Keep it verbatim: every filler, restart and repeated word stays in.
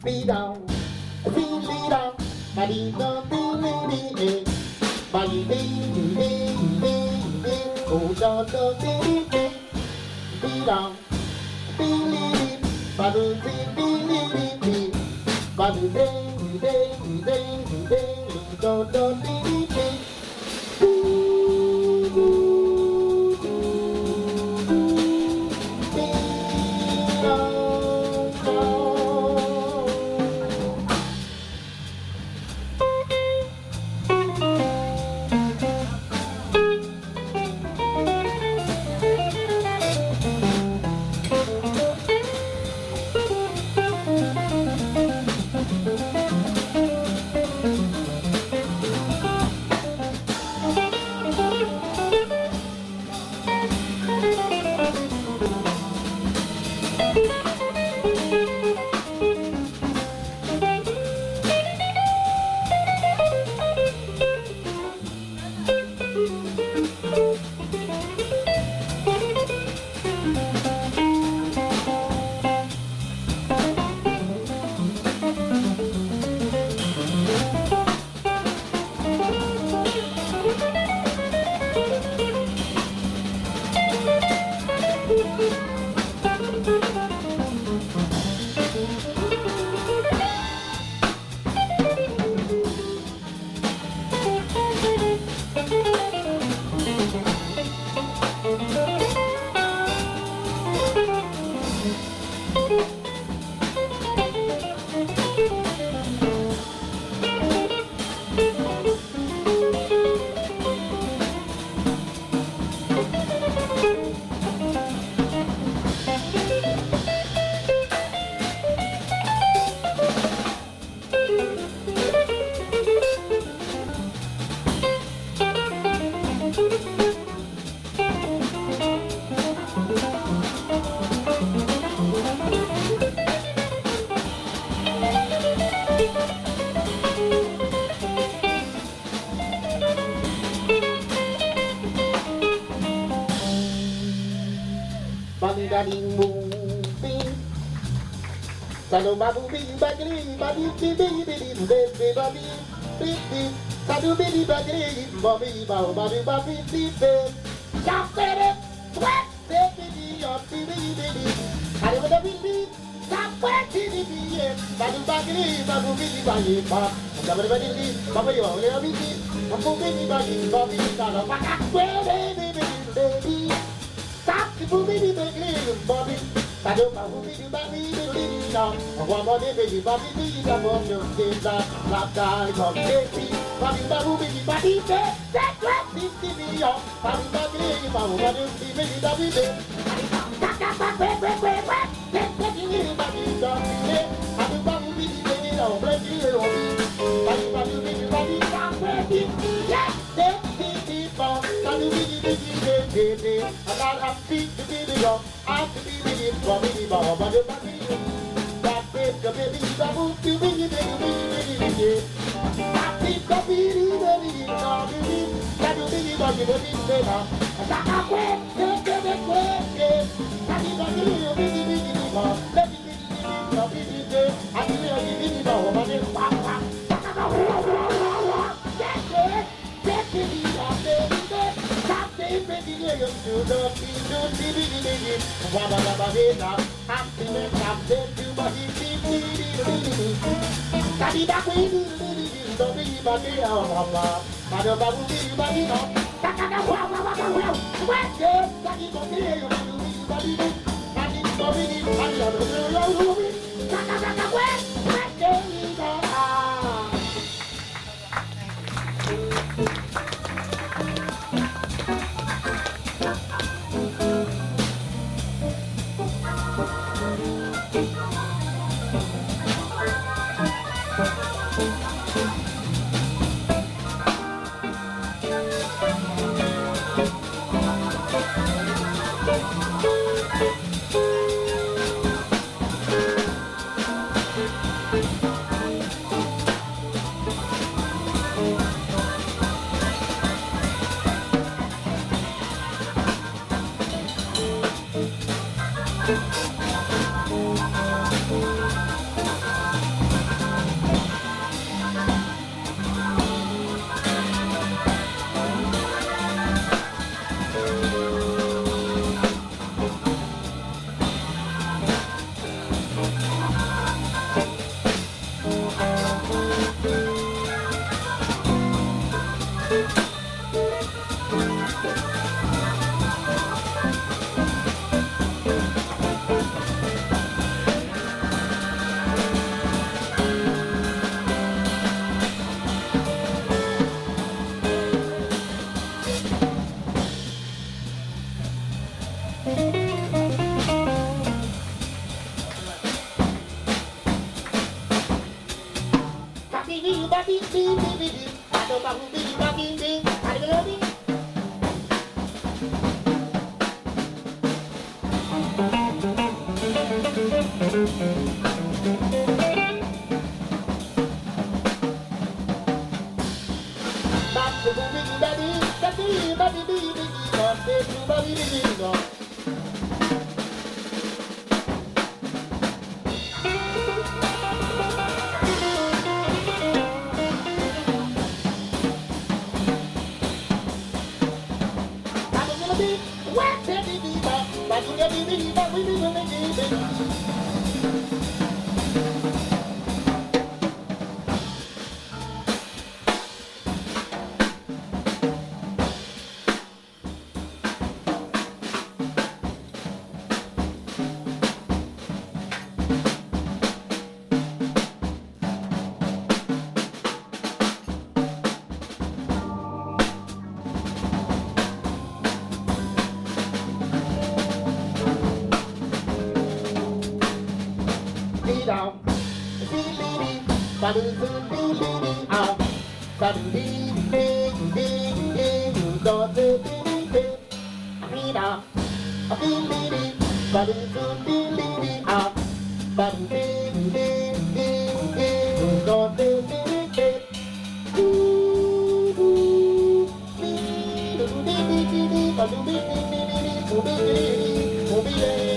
be down, be down, body down, be be body be be be oh down down be be be down, be body be be be body be be be be down down be be. Bing boom bing. Salo babu bing bagri babi bibi bibi bibi babi bibi. Salo bibi bagri babi babu babi babi bibi. Sapere sweat bibi yo bibi bibi. Hari mana bibi sapere bibi bibi. Babu bagri babu bibi babi babu. Babu bagri babu yo yo bibi. Babu bibi babi babi. Salo pakak bibi bibi bibi. Baby, baby, Bobby, I don't know who you baby, baby, now. One more day, baby, Bobby, baby, I'm on your days, not die, Bobby, baby, Bobby, baby, baby, that class is to be on. Bobby, baby, Bobby, baby, baby, Bobby, baby. Back up, back, back, back, back, back. Let's get you in, Bobby, Bobby, Bobby, Bobby, baby, oh, baby, Bobby, Bobby, Bobby, baby, Bobby, Bobby, yes, baby, Bobby, Bobby, baby, baby, I'm not happy to be the young, I'm to be with you, for me, Baba, but you're not me. That baby, baby, Babu, you be the baby, baby, baby. That baby, baby, baby, baby, that you be the baby, baby, baby. That I quit, baby, baby, baby. That you be the baby, baby, baby, baby, baby, baby, baby. I feel like you be the Baba, but you're not me. That's it, that's it, baby, baby, you do the do the baby, wabba wabba beta, happiness, happiness, you body, baby, baby, daddy, that way, don't be baby, wabba, mother, babu, baby, baby, no, daddy, wabba wabba wabba, what's it? Daddy, don't be you do the body, daddy, don't be, daddy, don't be, daddy, what's what's it? Ah. bidi badi bidi bidi. Ado babu bidi badi bidi. Ado babu. Babu bidi badi badi badi bidi. Babu badi bidi. Be